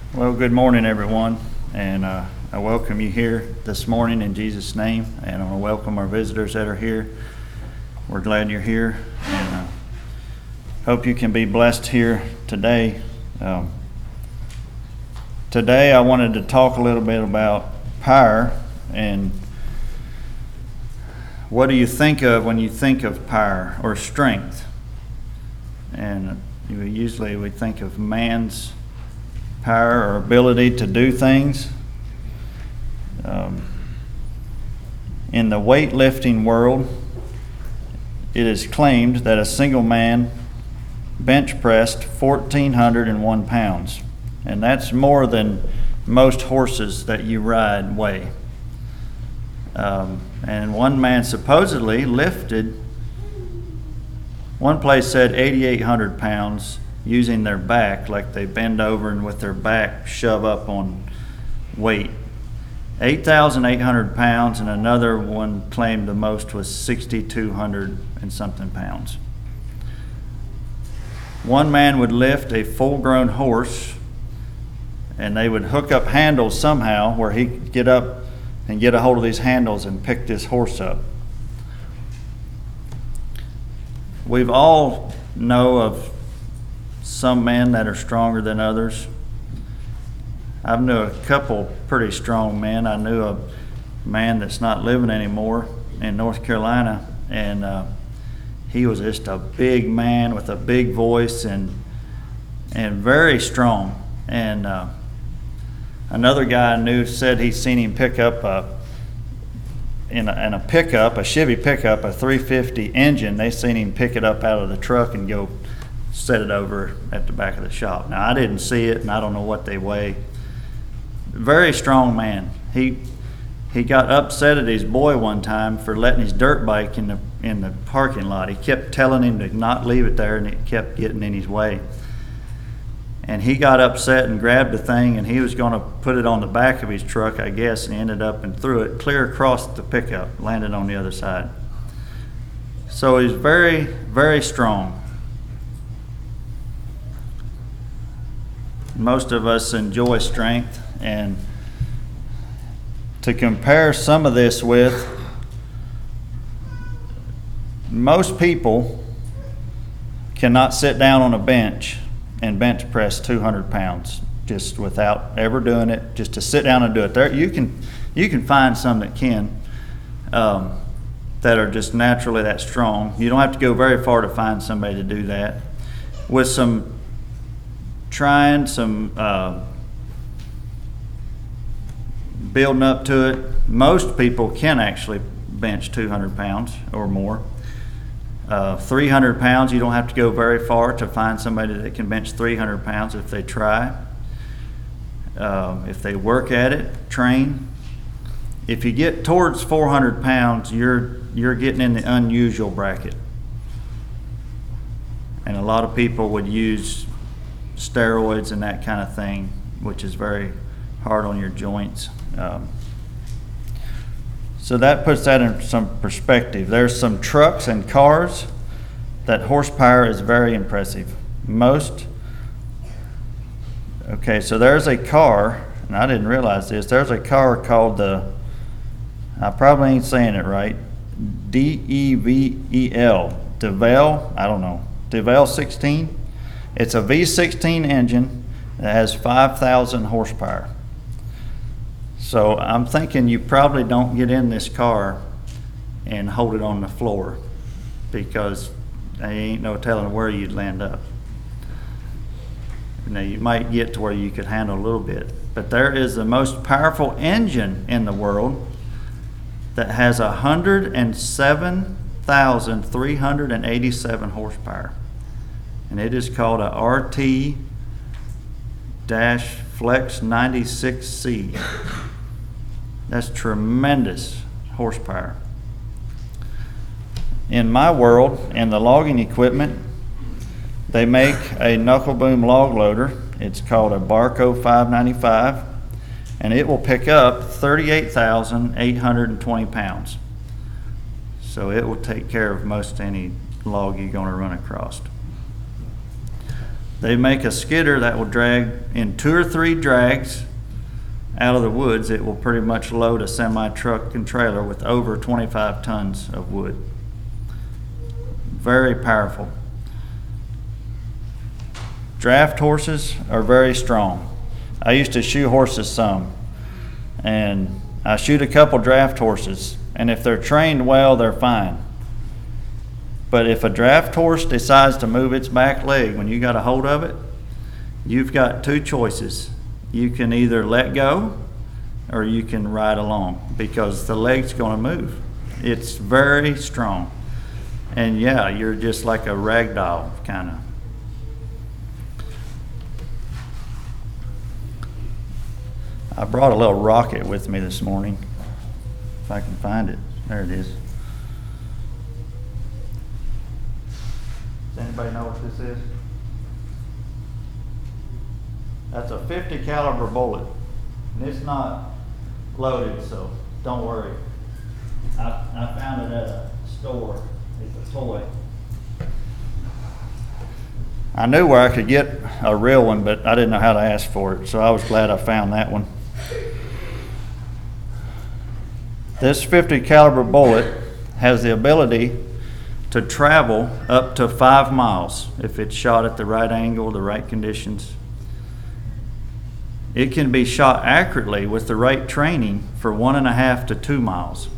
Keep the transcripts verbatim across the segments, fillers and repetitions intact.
Well, good morning, everyone, and uh, I welcome you here this morning in Jesus' name, and I want to welcome our visitors that are here. We're glad you're here, and uh, hope you can be blessed here today. Um, today, I wanted to talk a little bit about power, and what do you think of when you think of power or strength? And usually we think of man's power or ability to do things. Um, in the weightlifting world, it is claimed that a single man bench pressed one thousand four hundred one pounds, and that's more than most horses that you ride weigh. Um, and one man supposedly lifted, one place said eighty-eight hundred pounds, using their back, like they bend over and with their back shove up on weight. eight thousand eight hundred pounds, and another one claimed the most was six thousand two hundred and something pounds. One man would lift a full-grown horse, and they would hook up handles somehow where he could get up and get a hold of these handles and pick this horse up. We've all know of some men that are stronger than others. I've knew a couple pretty strong men. I knew a man that's not living anymore in North Carolina, and uh, he was just a big man with a big voice and and very strong. And uh, another guy I knew said he'd seen him pick up a, in a, in a pickup, a Chevy pickup, a three fifty engine. They seen him pick it up out of the truck and go set it over at the back of the shop. Now, I didn't see it, and I don't know what they weigh. Very strong man. He he got upset at his boy one time for letting his dirt bike in the in the parking lot. He kept telling him to not leave it there, and it kept getting in his way. And he got upset and grabbed the thing, and he was going to put it on the back of his truck, I guess, and he ended up and threw it clear across the pickup, landed on the other side. So he's very, very strong. Most of us enjoy strength, and to compare some of this with, most people cannot sit down on a bench and bench press two hundred pounds just without ever doing it, just to sit down and do it. There, you can you can find some that can, um, that are just naturally that strong. You don't have to go very far to find somebody to do that. With some trying, some uh, building up to it, most people can actually bench two hundred pounds or more. Uh, three hundred pounds, you don't have to go very far to find somebody that can bench three hundred pounds if they try. Uh, if they work at it, train. If you get towards four hundred pounds, you're you're getting in the unusual bracket. And a lot of people would use steroids and that kind of thing, which is very hard on your joints. Um, so that puts that in some perspective. There's some trucks and cars that horsepower is very impressive. Most, okay, so there's a car, and I didn't realize this, there's a car called the, I probably ain't saying it right, D E V E L, DeVal, I don't know, DeVal sixteen. It's a V sixteen engine that has five thousand horsepower. So I'm thinking you probably don't get in this car and hold it on the floor, because there ain't no telling where you'd land up. Now, you might get to where you could handle a little bit, but there is the most powerful engine in the world that has one hundred seven thousand three hundred eighty-seven horsepower. And it is called a R T Flex ninety-six C. That's tremendous horsepower. In my world, in the logging equipment, they make a knuckle boom log loader. It's called a Barco five ninety-five, and it will pick up thirty-eight thousand eight hundred twenty pounds. So it will take care of most any log you're going to run across. They make a skidder that will drag in two or three drags out of the woods. It will pretty much load a semi truck and trailer with over twenty-five tons of wood. Very powerful. Draft horses are very strong. I used to shoe horses some, and I shoot a couple draft horses, and if they're trained well, they're fine. But if a draft horse decides to move its back leg when you got a hold of it, you've got two choices. You can either let go or you can ride along, because the leg's going to move. It's very strong. And yeah, you're just like a rag doll, kind of. I brought a little rocket with me this morning, if I can find it. There it is. Does anybody know what this is? That's a fifty caliber bullet, and it's not loaded, so don't worry. I, I found it at a store. It's a toy. I knew where I could get a real one, but I didn't know how to ask for it, so I was glad I found that one. This fifty caliber bullet has the ability to travel up to five miles if it's shot at the right angle, the right conditions. It can be shot accurately with the right training for one and a half to two miles.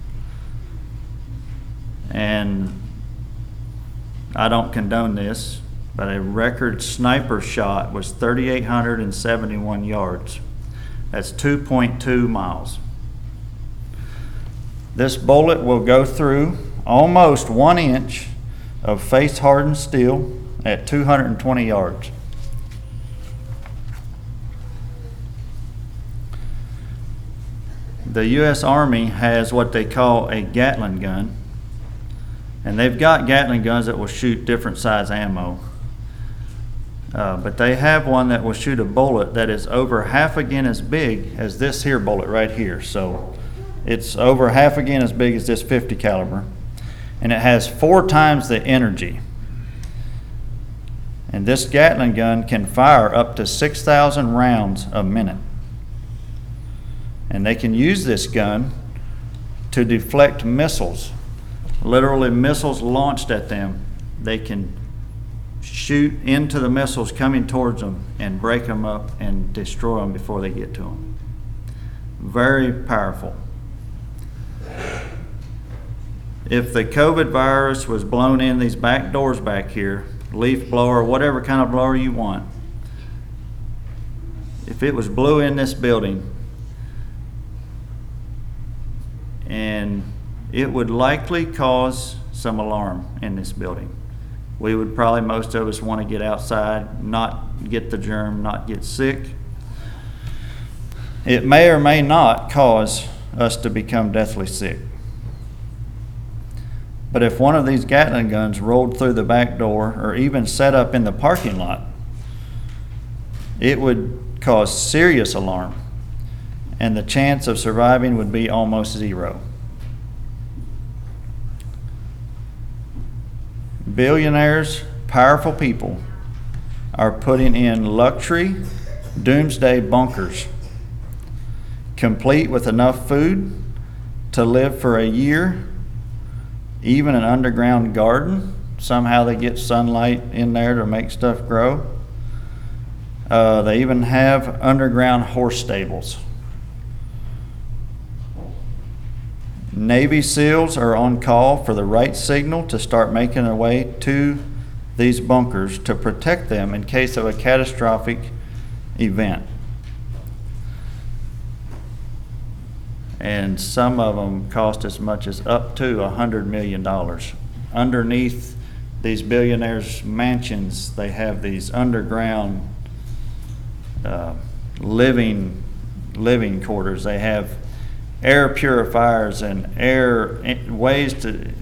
And I don't condone this, but a record sniper shot was three thousand eight hundred seventy-one yards. That's two point two miles. This bullet will go through almost one inch of face-hardened steel at two hundred twenty yards. The U S Army has what they call a Gatling gun, and they've got Gatling guns that will shoot different size ammo. Uh, but they have one that will shoot a bullet that is over half again as big as this here bullet right here. So it's over half again as big as this fifty caliber, and it has four times the energy. And this Gatling gun can fire up to six thousand rounds a minute. And they can use this gun to deflect missiles, literally missiles launched at them. They can shoot into the missiles coming towards them and break them up and destroy them before they get to them. Very powerful. If the COVID virus was blown in these back doors back here, leaf blower, whatever kind of blower you want, if it was blew in this building, and it would likely cause some alarm in this building. We would probably, most of us, want to get outside, not get the germ, not get sick. It may or may not cause us to become deathly sick. But if one of these Gatling guns rolled through the back door or even set up in the parking lot, it would cause serious alarm, and the chance of surviving would be almost zero. Billionaires, powerful people, are putting in luxury doomsday bunkers, complete with enough food to live for a year, even an underground garden. Somehow they get sunlight in there to make stuff grow. Uh, they even have underground horse stables. Navy SEALs are on call for the right signal to start making their way to these bunkers to protect them in case of a catastrophic event. And some of them cost as much as up to one hundred million dollars. Underneath these billionaires' mansions, they have these underground uh, living living quarters. They have air purifiers and air ways to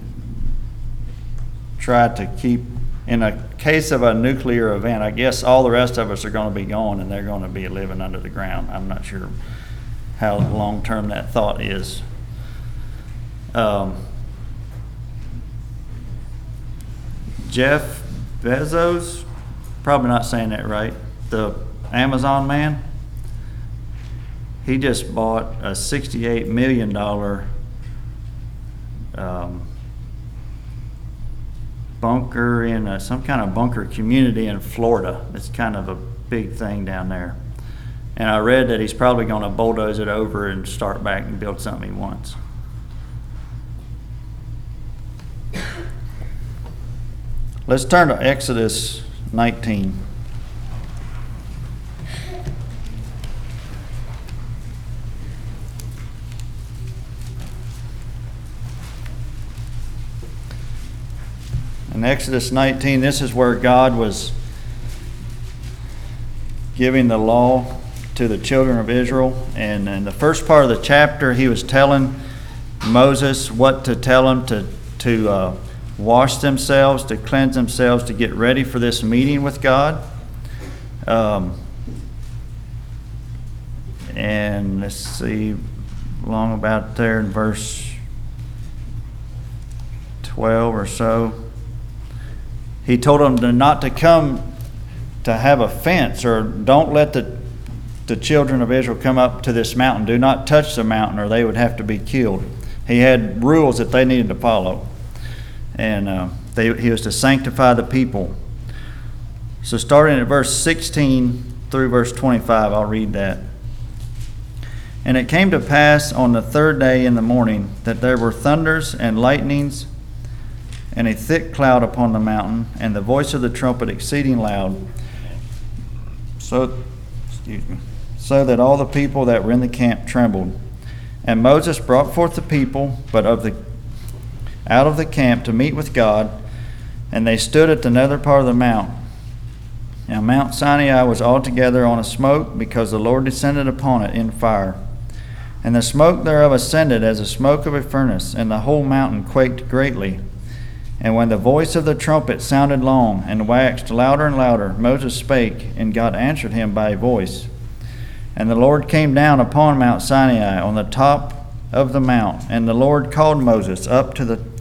try to keep, in a case of a nuclear event, I guess all the rest of us are going to be gone and they're going to be living under the ground. I'm not sure how long-term that thought is. Um, Jeff Bezos, probably not saying that right, the Amazon man, he just bought a sixty-eight million dollars um, bunker in a, some kind of bunker community in Florida. It's kind of a big thing down there. And I read that he's probably going to bulldoze it over and start back and build something he wants. Let's turn to Exodus nineteen. In Exodus nineteen, this is where God was giving the law to the children of Israel. And in the first part of the chapter, he was telling Moses what to tell them to, to uh, wash themselves, to cleanse themselves, to get ready for this meeting with God. Um, and let's see, along about there in verse twelve or so, he told them to not to come to have a fence, or don't let the the children of Israel come up to this mountain. Do not touch the mountain, or they would have to be killed. He had rules that they needed to follow, and uh, they, he was to sanctify the people. So starting at verse sixteen through verse twenty-five, I'll read that. And it came to pass on the third day in the morning that there were thunders and lightnings and a thick cloud upon the mountain, and the voice of the trumpet exceeding loud. So, excuse me, so that all the people that were in the camp trembled. And Moses brought forth the people, but of the out of the camp to meet with God, and they stood at the nether part of the mount. Now Mount Sinai was altogether on a smoke, because the Lord descended upon it in fire. And the smoke thereof ascended as the smoke of a furnace, and the whole mountain quaked greatly. And when the voice of the trumpet sounded long, and waxed louder and louder, Moses spake, and God answered him by a voice. And the Lord came down upon Mount Sinai on the top of the mount, and the Lord called Moses up to the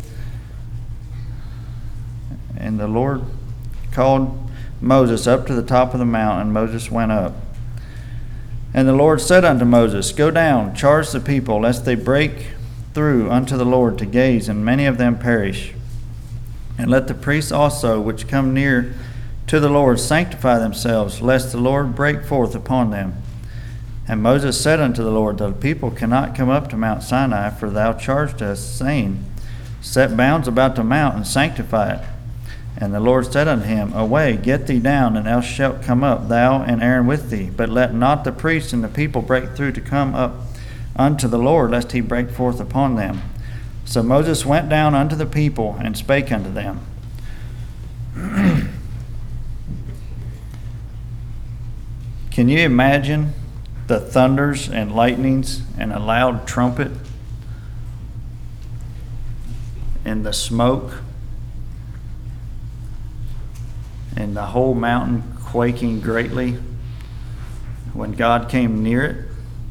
and the Lord called Moses up to the top of the mount, and Moses went up. And the Lord said unto Moses, Go down, charge the people, lest they break through unto the Lord to gaze, and many of them perish. And let the priests also, which come near to the Lord, sanctify themselves, lest the Lord break forth upon them. And Moses said unto the Lord, The people cannot come up to Mount Sinai, for thou charged us, saying, Set bounds about the mount, and sanctify it. And the Lord said unto him, Away, get thee down, and thou shalt come up, thou and Aaron with thee. But let not the priests and the people break through to come up unto the Lord, lest he break forth upon them. So Moses went down unto the people, and spake unto them. Can you imagine the thunders and lightnings and a loud trumpet and the smoke and the whole mountain quaking greatly when God came near it?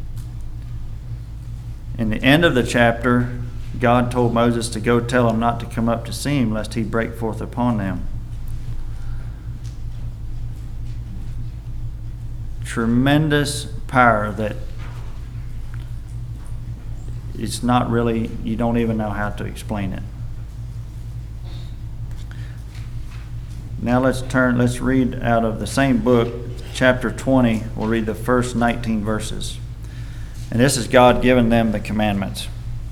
In the end of the chapter, God told Moses to go tell him not to come up to see him, lest he break forth upon them. Tremendous power that it's not really, you don't even know how to explain it. Now let's turn, let's read out of the same book, chapter twenty. We'll read the first nineteen verses. And this is God giving them the commandments.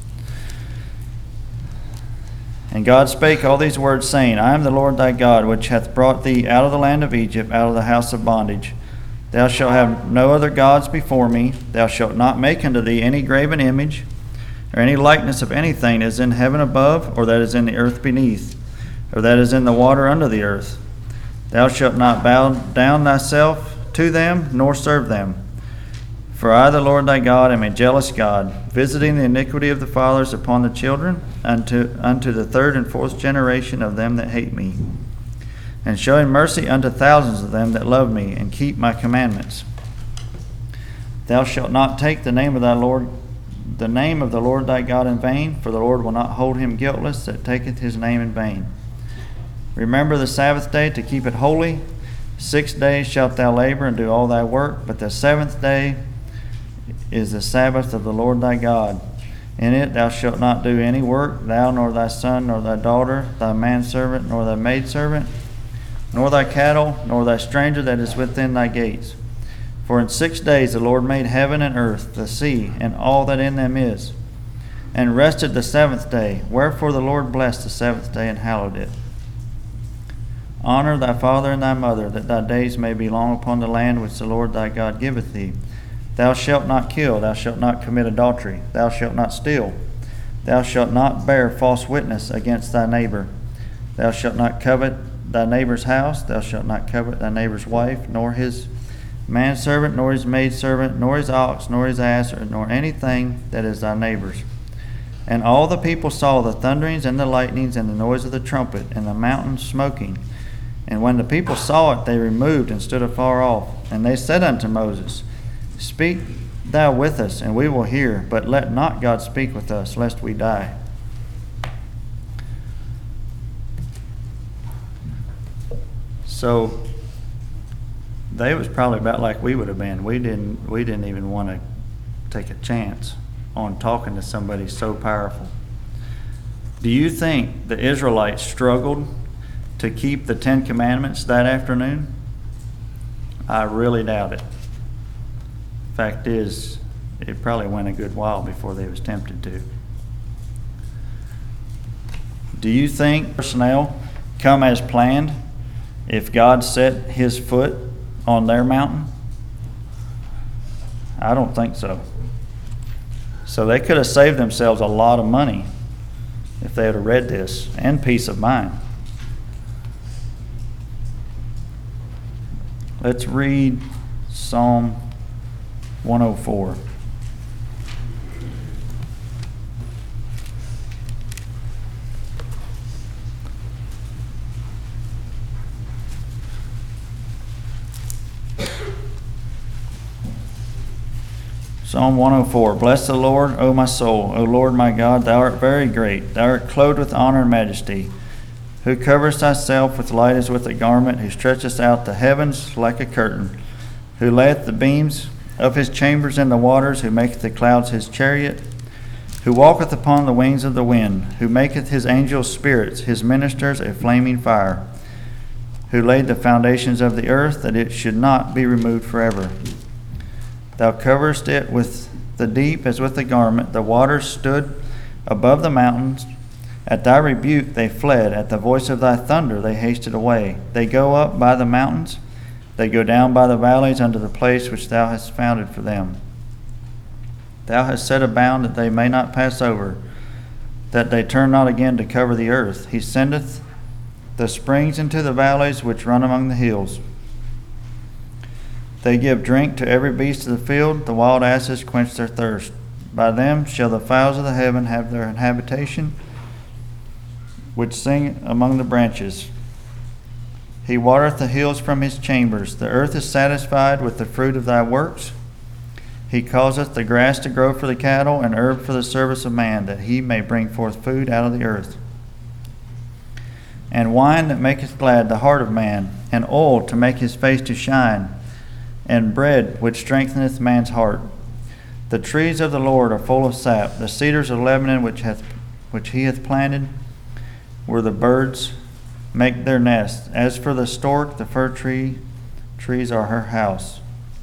And God spake all these words, saying, I am the Lord thy God, which hath brought thee out of the land of Egypt, out of the house of bondage. Thou shalt have no other gods before me. Thou shalt not make unto thee any graven image, or any likeness of anything that is in heaven above, or that is in the earth beneath, or that is in the water under the earth. Thou shalt not bow down thyself to them, nor serve them. For I, the Lord thy God, am a jealous God, visiting the iniquity of the fathers upon the children, unto, unto the third and fourth generation of them that hate me, and showing mercy unto thousands of them that love me, and keep my commandments. Thou shalt not take the name of thy Lord, the name of the Lord thy God in vain, for the Lord will not hold him guiltless that taketh his name in vain. Remember the Sabbath day to keep it holy. Six days shalt thou labor and do all thy work, but the seventh day is the Sabbath of the Lord thy God. In it thou shalt not do any work, thou nor thy son nor thy daughter, thy manservant nor thy maidservant, nor thy cattle, nor thy stranger that is within thy gates. For in six days the Lord made heaven and earth, the sea, and all that in them is, and rested the seventh day. Wherefore the Lord blessed the seventh day and hallowed it. Honor thy father and thy mother, that thy days may be long upon the land which the Lord thy God giveth thee. Thou shalt not kill, thou shalt not commit adultery, thou shalt not steal, thou shalt not bear false witness against thy neighbor. Thou shalt not covet thy neighbor's house, thou shalt not covet thy neighbor's wife, nor his manservant, nor his maidservant, nor his ox, nor his ass, nor anything that is thy neighbor's. And all the people saw the thunderings and the lightnings and the noise of the trumpet and the mountain smoking. And when the people saw it, they removed and stood afar off. And they said unto Moses, Speak thou with us, and we will hear, but let not God speak with us, lest we die. So they was probably about like we would have been. We didn't we didn't even want to take a chance on talking to somebody so powerful. Do you think the Israelites struggled to keep the Ten Commandments that afternoon? I really doubt it. Fact is, it probably went a good while before they was tempted to. Do you think personnel come as planned if God set his foot on their mountain? I don't think so. So they could have saved themselves a lot of money if they had read this, and peace of mind. Let's read Psalm one oh four. Psalm one oh four. Bless the Lord, O my soul. O Lord my God, thou art very great. Thou art clothed with honor and majesty, who coverest thyself with light as with a garment, who stretchest out the heavens like a curtain, who layeth the beams of his chambers in the waters, who maketh the clouds his chariot, who walketh upon the wings of the wind, who maketh his angels spirits, his ministers a flaming fire, who laid the foundations of the earth, that it should not be removed forever. Thou coverest it with the deep as with a garment. The waters stood above the mountains. At thy rebuke they fled. At the voice of thy thunder they hasted away. They go up by the mountains. They go down by the valleys unto the place which thou hast founded for them. Thou hast set a bound that they may not pass over, that they turn not again to cover the earth. He sendeth the springs into the valleys which run among the hills. They give drink to every beast of the field. The wild asses quench their thirst. By them shall the fowls of the heaven have their habitation, which sing among the branches. He watereth the hills from his chambers. The earth is satisfied with the fruit of thy works. He causeth the grass to grow for the cattle, and herb for the service of man, that he may bring forth food out of the earth. And wine that maketh glad the heart of man, and oil to make his face to shine, and bread which strengtheneth man's heart. The trees of the Lord are full of sap. The cedars of Lebanon which hath which he hath planted, where the birds make their nests. As for the stork, the fir tree trees are her house.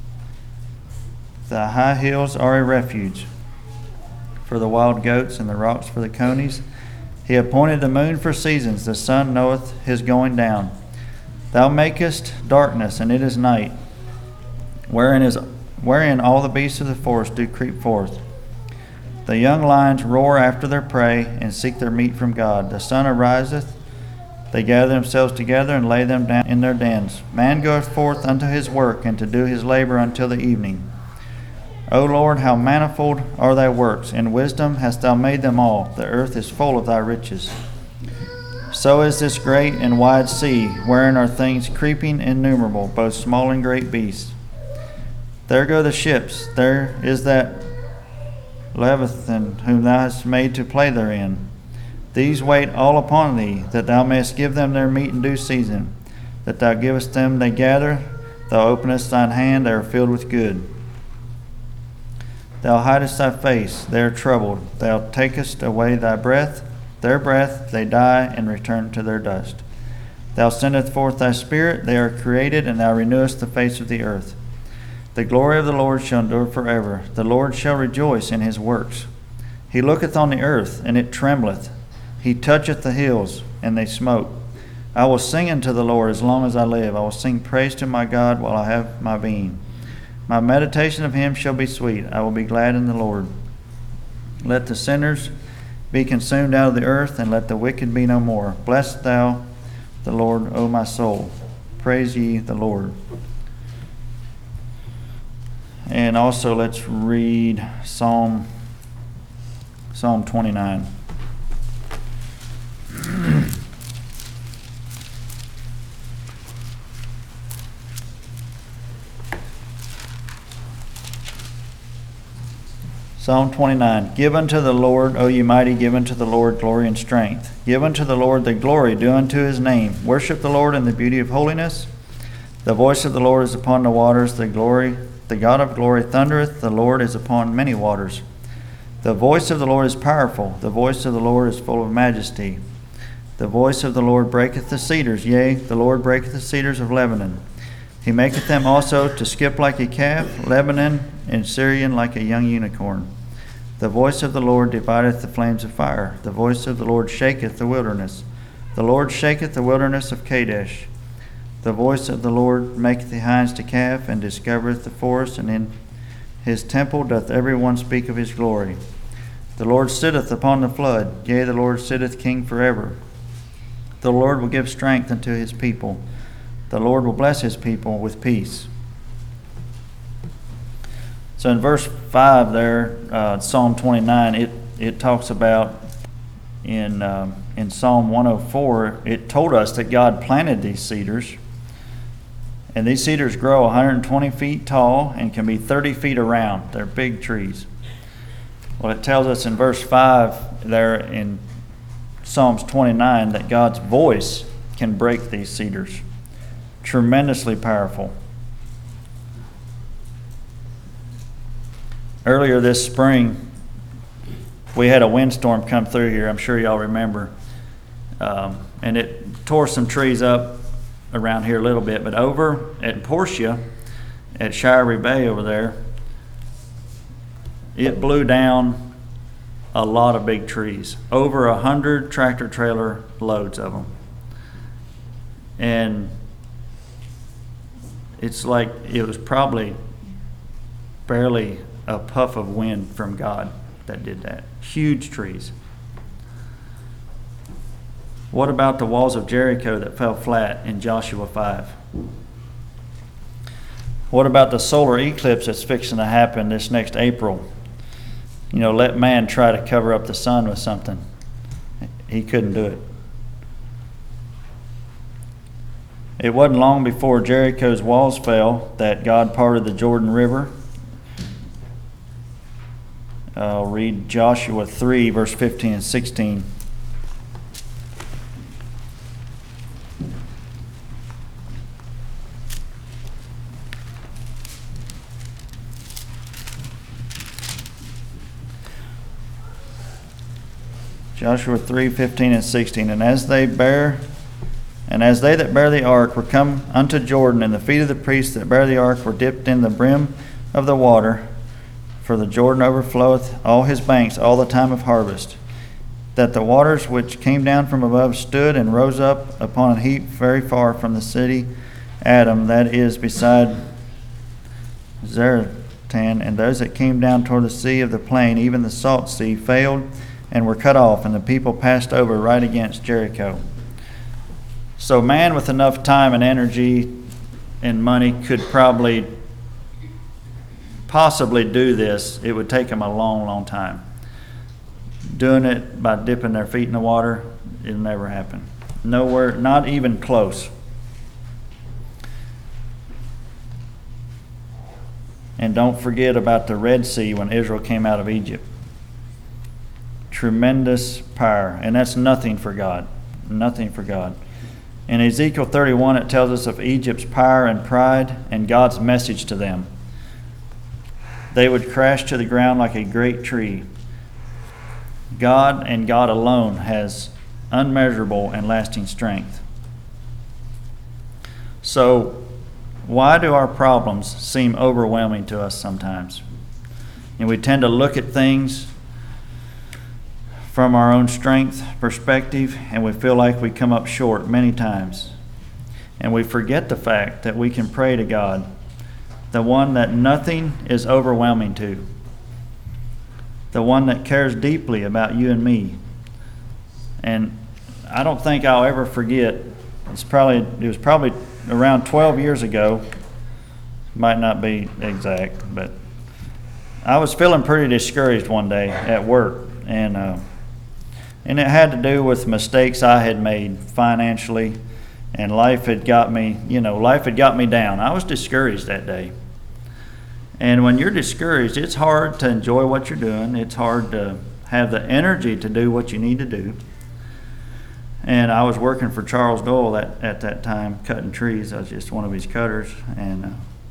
The high hills are a refuge for the wild goats, and the rocks for the conies. He appointed the moon for seasons. The sun knoweth his going down. Thou makest darkness, and it is night, wherein is wherein all the beasts of the forest do creep forth. The young lions roar after their prey, and seek their meat from God. The sun ariseth, they gather themselves together, and lay them down in their dens. Man goeth forth unto his work, and to do his labor until the evening. O Lord, how manifold are thy works! In wisdom hast thou made them all. The earth is full of thy riches. So is this great and wide sea, wherein are things creeping innumerable, both small and great beasts. There go the ships. There is that Leviathan whom thou hast made to play therein. These wait all upon thee, that thou mayest give them their meat in due season. that thou givest them they gather. Thou openest thine hand, they are filled with good. Thou hidest thy face, they are troubled. Thou takest away thy breath, their breath, they die and return to their dust. Thou sendest forth thy spirit, they are created, and thou renewest the face of the earth. The glory of the Lord shall endure forever. The Lord shall rejoice in his works. He looketh on the earth, and it trembleth. He toucheth the hills, and they smoke. I will sing unto the Lord as long as I live. I will sing praise to my God while I have my being. My meditation of him shall be sweet. I will be glad in the Lord. Let the sinners be consumed out of the earth, and let the wicked be no more. Bless thou the Lord, O my soul. Praise ye the Lord. And also let's read Psalm, Psalm twenty-nine. Psalm twenty-nine. Give unto the Lord, O ye mighty, give unto the Lord glory and strength. Give unto the Lord the glory due unto his name. Worship the Lord in the beauty of holiness. The voice of the Lord is upon the waters. The glory, the God of glory thundereth. The Lord is upon many waters. The voice of the Lord is powerful. The voice of the Lord is full of majesty. The voice of the Lord breaketh the cedars. Yea, the Lord breaketh the cedars of Lebanon. He maketh them also to skip like a calf, Lebanon and Syrian like a young unicorn. The voice of the Lord divideth the flames of fire. The voice of the Lord shaketh the wilderness. The Lord shaketh the wilderness of Kadesh. The voice of the Lord maketh the hinds to calve, and discovereth the forest, and in his temple doth every one speak of his glory. The Lord sitteth upon the flood. Yea, the Lord sitteth king forever. The Lord will give strength unto his people. The Lord will bless his people with peace. So in verse five there, uh, Psalm twenty-nine, it, it talks about in, um, in Psalm one oh four, it told us that God planted these cedars. And these cedars grow one hundred twenty feet tall and can be thirty feet around. They're big trees. Well, it tells us in verse five there in Psalms twenty-nine that God's voice can break these cedars. Tremendously powerful. Earlier this spring, we had a windstorm come through here. I'm sure y'all remember. Um, and it tore some trees up around here a little bit. But over at Portia, at Shirey Bay over there, it blew down a lot of big trees. Over a hundred tractor trailer loads of them. And it's like it was probably barely a puff of wind from God that did that. Huge trees. What about the walls of Jericho that fell flat in Joshua five? What about the solar eclipse that's fixing to happen this next April? You know, let man try to cover up the sun with something. He couldn't do it. It wasn't long before Jericho's walls fell that God parted the Jordan River. I'll read Joshua three, verse fifteen and sixteen. Joshua three, fifteen and sixteen. And as they bear And as they that bear the ark were come unto Jordan, and the feet of the priests that bear the ark were dipped in the brim of the water, for the Jordan overfloweth all his banks all the time of harvest, that the waters which came down from above stood and rose up upon a heap very far from the city Adam, that is beside Zaretan, and those that came down toward the sea of the plain, even the salt sea, failed and were cut off, and the people passed over right against Jericho. So man with enough time and energy and money could probably possibly do this. It would take them a long, long time. Doing it by dipping their feet in the water, it'll never happen. Nowhere, not even close. And don't forget about the Red Sea when Israel came out of Egypt. Tremendous power. And that's nothing for God. Nothing for God. In Ezekiel thirty-one, it tells us of Egypt's power and pride and God's message to them. They would crash to the ground like a great tree. God and God alone has unmeasurable and lasting strength. So, why do our problems seem overwhelming to us sometimes? And we tend to look at things from our own strength perspective, and we feel like we come up short many times. And we forget the fact that we can pray to God, the one that nothing is overwhelming to, the one that cares deeply about you and me. And I don't think I'll ever forget, it's probably it was probably around twelve years ago, might not be exact, but I was feeling pretty discouraged one day at work, and uh, and it had to do with mistakes I had made financially, and life had got me, you know, life had got me down. I was discouraged that day. And when you're discouraged, it's hard to enjoy what you're doing. It's hard to have the energy to do what you need to do. And I was working for Charles Doyle that, at that time, cutting trees. I was just one of his cutters. And uh,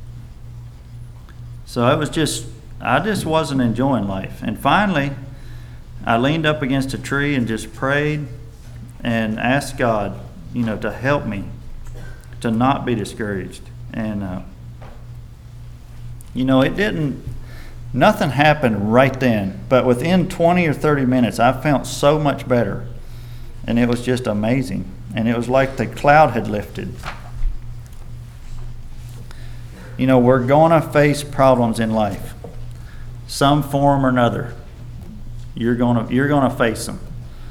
so it was just, I just wasn't enjoying life. And finally, I leaned up against a tree and just prayed and asked God, you know, to help me to not be discouraged. And, uh, you know, it didn't, nothing happened right then, but within twenty or thirty minutes, I felt so much better. And it was just amazing. And it was like the cloud had lifted. You know, we're going to face problems in life, some form or another. You're going to, you're going to face them.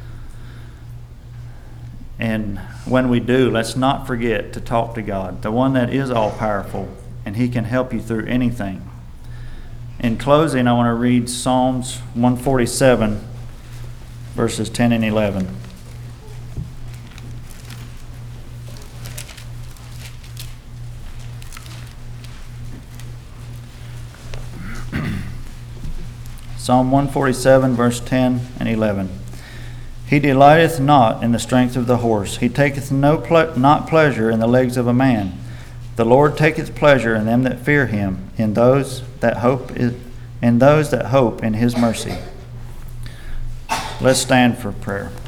And when we do, let's not forget to talk to God, the one that is all-powerful, and He can help you through anything. In closing, I want to read Psalms one forty-seven, verses ten and eleven. Psalm one forty-seven, verse ten and eleven. He delighteth not in the strength of the horse. He taketh no ple- not pleasure in the legs of a man. The Lord taketh pleasure in them that fear Him, in those that hope is, in those that hope in His mercy. Let's stand for prayer.